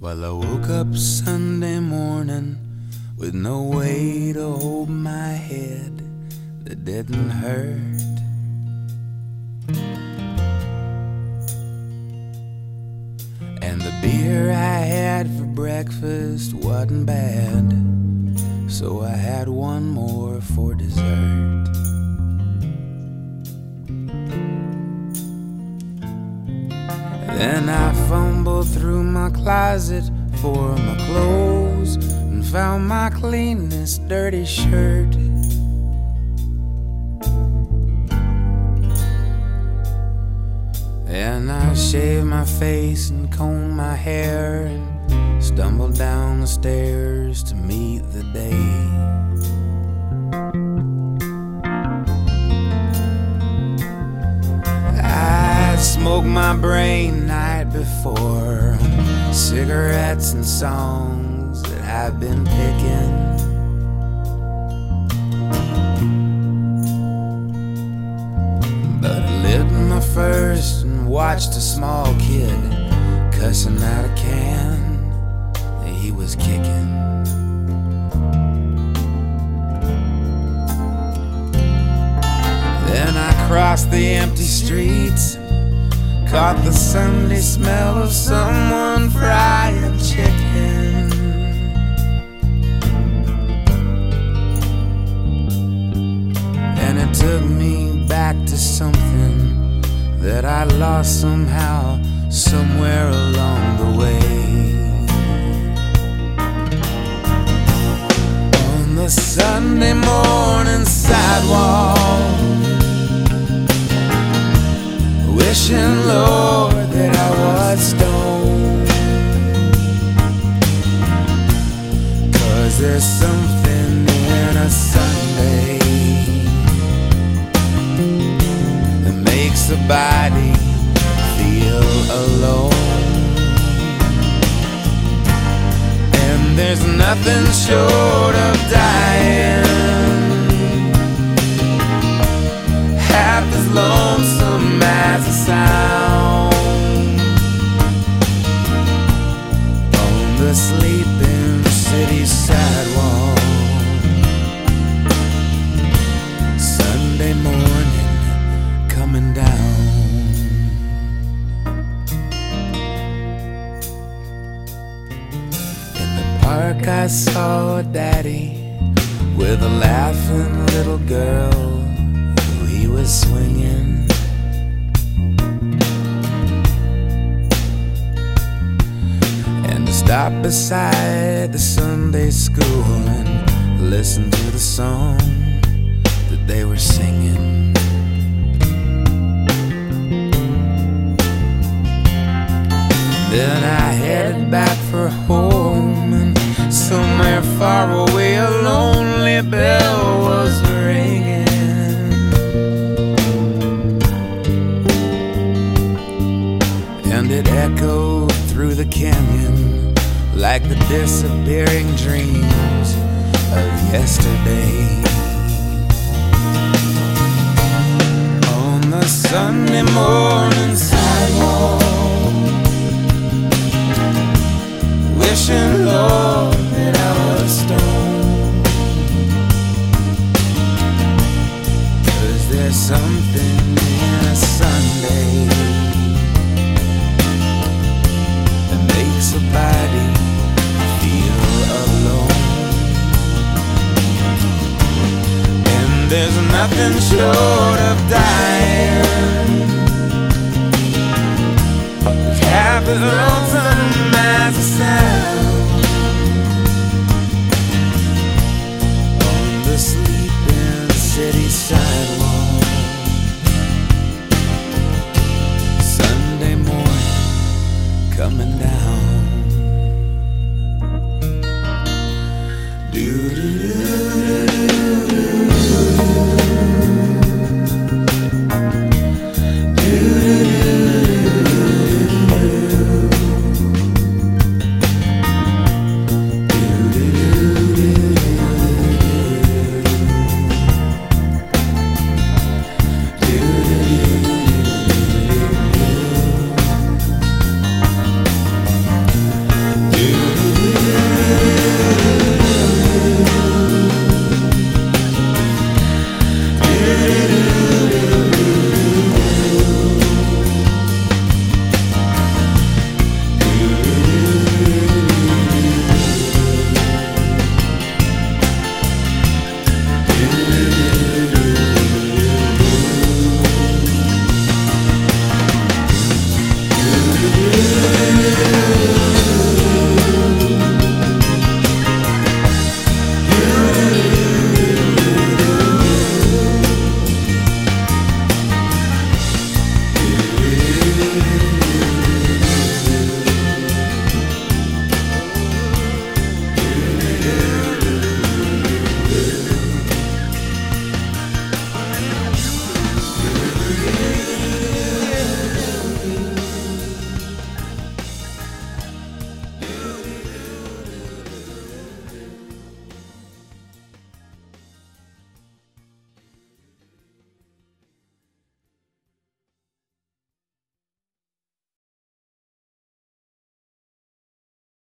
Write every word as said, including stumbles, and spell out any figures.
Well, I woke up Sunday morning with no way to hold my head that didn't hurt. And the beer I had for breakfast wasn't bad, so I had one more for dessert. Then I fumbled through my closet for my clothes and found my cleanest dirty shirt. And I shaved my face and combed my hair and stumbled down the stairs to meet the day. Smoked my brain night before, cigarettes and songs that I've been picking. But I lit my first and watched a small kid cussing out a can that he was kicking. Then I crossed the empty streets, caught the Sunday smell of someone frying chicken. And it took me back to something that I lost somehow, somewhere along the way. On the Sunday morning sidewalk, wishing, Lord, that I was stoned. 'Cause there's something in a Sunday that makes the body feel alone. And there's nothing short of dying half as lonesome as a sound on the sleeping city sidewalk. Sunday morning coming down. In the park I saw a daddy with a laughing little girl he was swinging. And to stop beside the Sunday school and listen to the song that they were singing. Then I headed back for home, and somewhere far away a lonely bell was ringing. And it echoed through the canyon like the disappearing dreams of yesterday. On the Sunday morning sidewalk, wishing, Lord, that I was stoned. 'Cause there's something in a Sunday a body feel alone. And there's nothing short of dying half as lonesome as a sound